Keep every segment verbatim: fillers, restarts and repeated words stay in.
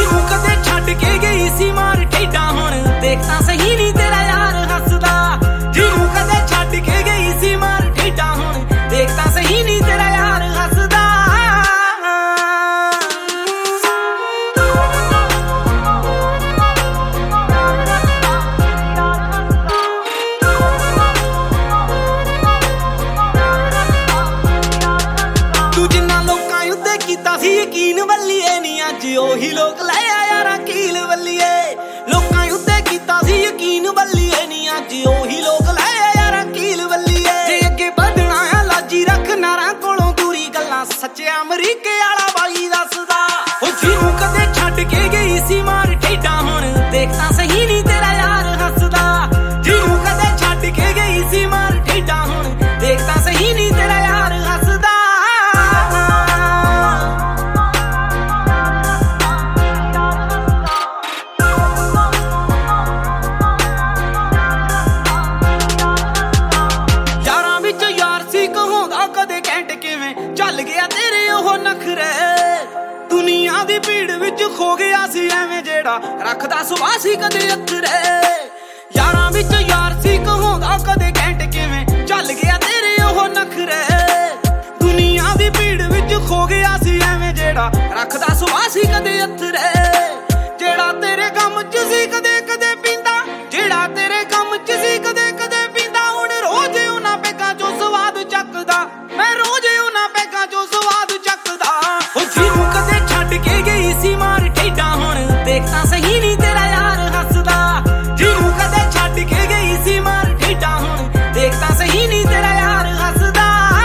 ਜਿਹਨੂੰ ਕਦੇ ਛੱਡ ਕੇ ਗਈ ਸੀ ਮਾਰ ਠੇਡਾ ਹੁਣ ਦੇਖ ਤਾਂ ਸਹੀ ਨੀ ਤੇਰਾ ਯਾਰ ਹੱਸਦਾ ਜਿਹਨੂੰ ਕਦੇ ਛੱਡ ਕੇ ਗਈ ਸੀ ਮਾਰ ਠੇਡਾ ਹੁਣ ਦੇਖ ਤਾਂ ਸਹੀ ਨੀ ਤੇਰਾ ਯਾਰ ਹੱਸਦਾ ਤੂੰ ਜਿੰਨਾ ਲੋਕਾਂ ਉੱਤੇ ਕੀਤਾ ਸੀ ਯਕੀਨ ਵੱਲੀਏ ਨੀ ਅੱਜ ਉਹੀ ਲੋਕ ਲੈ ਆ ਯਾਰਾਂ ਕੀਲ ਵੱਲੀਏ ਲੋਕਾਂ ਉੱਤੇ ਕੀਤਾ ਸੀ ਯਕੀਨ ਵੱਲੀਏ ਨੀ ਅੱਜ ਉਹੀ ਲੋਕ ਲੈ ਆ ਯਾਰਾਂ ਕੀਲ ਵੱਲੀਏ ਜੇ ਅੱਗੇ ਵਧਣਾ ਆ ਲਾਜੀ ਰੱਖ ਨਾਰਾਂ ਕੋਲੋਂ ਦੂਰੀ ਗੱਲਾਂ ਸੱਚਿਆ ਅਮਰੀਕੇ ਵਾਲਾ ਬਾਈ ਦੱਸਦਾ ਉਹ ਜਿਹਨੂੰ ਕਦੇ ਛੱਡ ਕੇ ਗਈ ਸੀ ਮਾਰ ਠੇਡਾ ਹੁਣ ਦੇਖ ਤਾਂ ਸਹੀ ਨੀ ਤੇਰਾ ਯਾਰ ਹੱਸਦਾ ਜਿਹਨੂੰ ਕਦੇ ਛੱਡ ਕੇ ਗਈ ਸੀ ਮਾਰ ਠੇਡਾ ਹੁਣ ਦੇਖ ਤਾਂ ਸਹੀ ਨੀ ਤੇਰਾ ਯਾਰ ਹੱਸਦਾ ਚੱਲ ਗਿਆ ਤੇਰੇ ਉਹ ਨਖਰੇ ਦੁਨੀਆ ਦੀ ਭੀੜ ਵਿੱਚ ਖੋ ਗਿਆ ਸੀ ਐਵੇਂ ਜਿਹੜਾ ਰੱਖਦਾ ਸੁਭਾਅ ਸੀ ਕਦੇ ਅੱਖਰੇ ਯਾਰਾਂ ਵਿੱਚ ਯਾਰ ਸੀ ਕਹਾਉਂਦਾ ਕਦੇ ਘੈਂਟ ਕਿਵੇਂ ਚੱਲ ਗਿਆ ਤੇਰੇ ਉਹ ਨਖਰੇ ਦੁਨੀਆ ਦੀ ਭੀੜ ਵਿੱਚ ਖੋ ਗਿਆ ਸੀ ਐਵੇਂ ਜਿਹੜਾ ਰੱਖਦਾ ਸੁਭਾਅ ਸੀ ਕਦੇ ਅੱਖਰੇ ਜਿਹੜਾ ਤੇਰੇ ਗਮ ਚ ਸੀ ਕਦੇ ਕਦੇ ਪੀਂਦਾ ਜਿਹੜਾ ਤੇਰੇ ਗਮ ਚ ਸੀ ਕਦੇ ਕਦੇ ਪੀਂਦਾ ਹੁਣ ਰੋਜ਼ ਉਹਨਾਂ ਪੈਗਾਂ ਚੋਂ ਸਵਾਦ ਚੱਕਦਾ ਮੈਂ ਰੋਜ਼ ਉਹਨਾਂ ਪੈਗਾਂ ਚੋਂ ਸਵਾਦ ਚੱਕਦਾ ਉਹ ਜਿਹਨੂੰ ਕਦੇ ਛੱਡ ਕੇ ਗਈ ਸੀ ਮਾਰ ਠੇਡਾ ਹੁਣ ਦੇਖ ਤਾਂ ਸਹੀ ਨੀ ਤੇਰਾ ਯਾਰ ਹੱਸਦਾ ਜਿਹਨੂੰ ਕਦੇ ਛੱਡ ਕੇ ਗਈ ਸੀ ਮਾਰ ਠੇਡਾ ਹੁਣ ਦੇਖ ਤਾਂ ਸਹੀ ਨੀ ਤੇਰਾ ਯਾਰ ਹੱਸਦਾ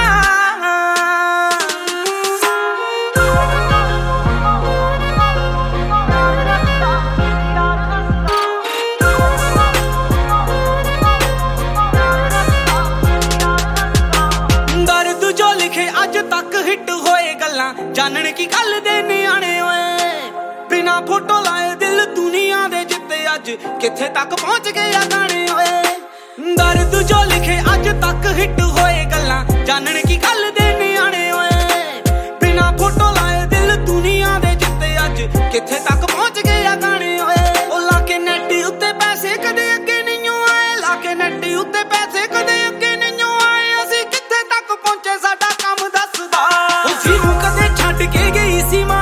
ਦਰਦ ਜੋ ਲਿਖੇ ਅੱਜ ਤੱਕ ਹਿੱਟ ਹੋਏ ਗੱਲਾਂ ਜਾਣਨ ਕੀ ਗੱਲ ਦੇ ਨਿਆਣੇ ਓਏ ਬਿਨਾ ਫੋਟੋ ਲਾਏ ਦਿਲ ਦੁਨੀਆ ਦੇ ਜਿੱਤੇ ਅੱਜ ਕਿੱਥੇ ਤੱਕ ਪਹੁੰਚ ਗਏ ਆ ਗਾਣੇ ਓਏ ਦਰਦ ਜੋ ਲਿਖੇ ਅੱਜ ਤੱਕ ਹਿੱਟ ਹੋਏ ਗੱਲਾਂ ਜਾਣਨ ਕੀ ਗੱਲ ਦੇ ਨਿਆਣੇ ਓਏ ਬਿਨਾ ਫੋਟੋ ਲਾਏ ਦਿਲ ਦੁਨੀਆ ਦੇ ਜਿੱਤੇ ਅੱਜ ਕਿੱਥੇ ਤੱਕ ਪਹੁੰਚ ਗਏ ਆ ਗਾਣੇ ਓਏ ਉਹ ਲਾ ਕੇ ਨੈਟ ਉੱਤੇ ਪੈਸੇ ਕਦੇ ਅੱਗੇ ਨਹੀਂ ਆਏ ਲਾ ਕੇ ਨੈਟ ਉੱਤੇ ਪੈਸੇ ਕਦੇ ਅੱਗੇ ਨਹੀਂ ਆਏ ਅਸੀਂ ਕਿੱਥੇ ਤੱਕ ਪਹੁੰਚੇ ਸਾਡਾ ਕੰਮ ਦੱਸਦਾ ਉਹ ਜਿਹਨੂੰ ਕਦੇ ਛੱਡ ਕੇ ਗਈ ਸੀ